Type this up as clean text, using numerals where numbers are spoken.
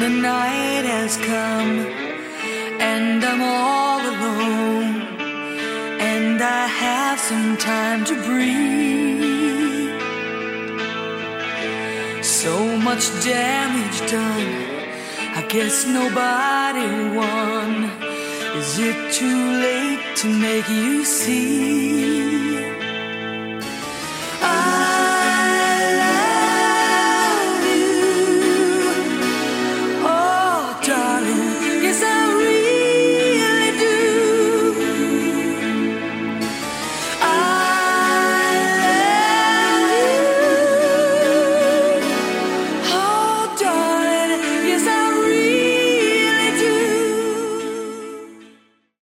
the night has come and I'm all alone, and I have some time to breathe. So much damage done, I guess nobody won. Is it too late to make you see?